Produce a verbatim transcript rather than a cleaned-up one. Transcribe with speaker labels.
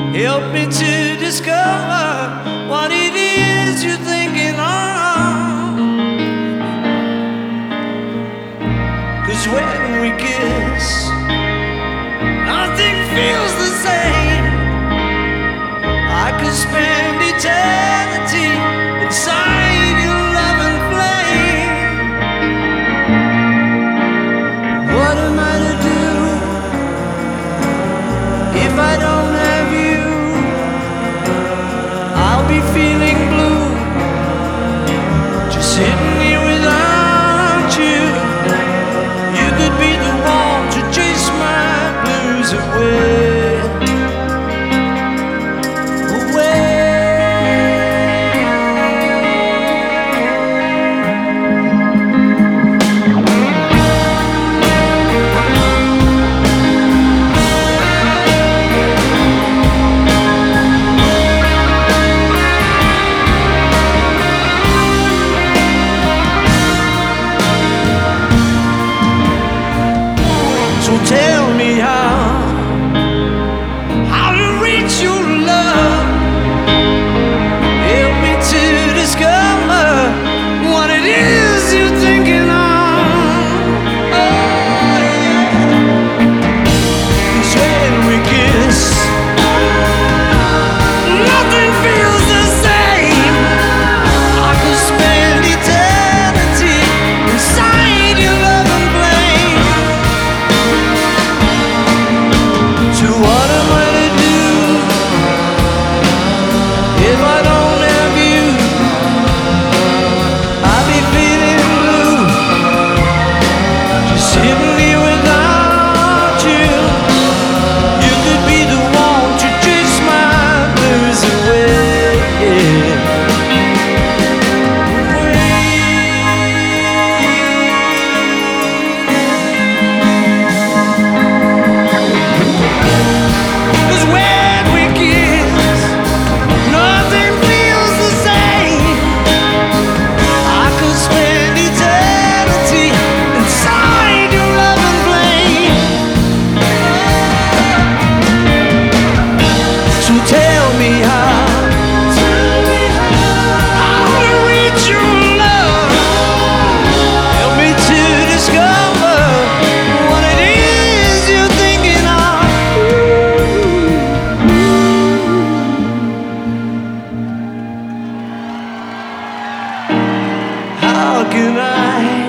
Speaker 1: Help me to discover what it is you're thinking of. 'Cause when we kiss, nothing feels the same. I could spend eternity inside your loving flame. What am I to do if I don't have you? I'll be feeling blue, just sitting here without you. You could be the one to chase my blues away. So tell me how, how to reach your love. Help me to discover what it is you're thinking of. Oh yeah. 'Cause when we kiss, nothing feels the same. I could spend eternity inside your loving flame. So what am I to do if I don't have you? I'll be feeling blue, just sitting here without you. You could be the one to chase my blues away. When we kiss, nothing feels the same. I could spend eternity inside your loving flame. So tell me how, how to reach your love. Help me to discover what it is you're thinking of. How can I